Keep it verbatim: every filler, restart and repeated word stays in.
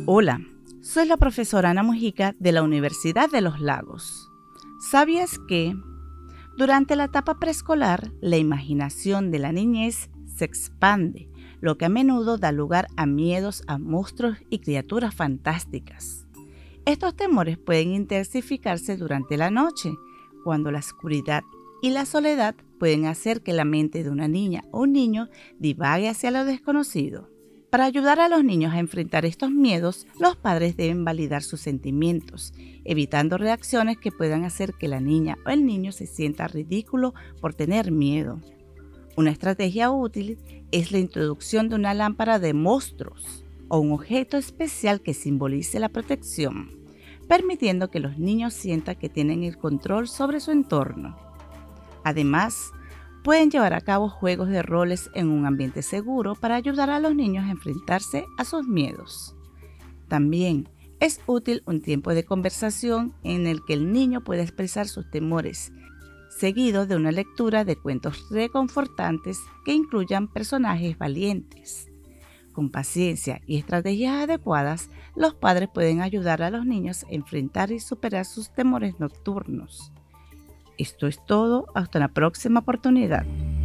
Hola, soy la profesora Ana Mujica de la Universidad de los Lagos. ¿Sabías que durante la etapa preescolar la imaginación de la niñez se expande, lo que a menudo da lugar a miedos a monstruos y criaturas fantásticas? Estos temores pueden intensificarse durante la noche, cuando la oscuridad y la soledad pueden hacer que la mente de una niña o un niño divague hacia lo desconocido. Para ayudar a los niños a enfrentar estos miedos, los padres deben validar sus sentimientos, evitando reacciones que puedan hacer que la niña o el niño se sienta ridículo por tener miedo. Una estrategia útil es la introducción de una lámpara de monstruos o un objeto especial que simbolice la protección, permitiendo que los niños sientan que tienen el control sobre su entorno. Además, pueden llevar a cabo juegos de roles en un ambiente seguro para ayudar a los niños a enfrentarse a sus miedos. También es útil un tiempo de conversación en el que el niño pueda expresar sus temores, seguido de una lectura de cuentos reconfortantes que incluyan personajes valientes. Con paciencia y estrategias adecuadas, los padres pueden ayudar a los niños a enfrentar y superar sus temores nocturnos. Esto es todo, hasta la próxima oportunidad.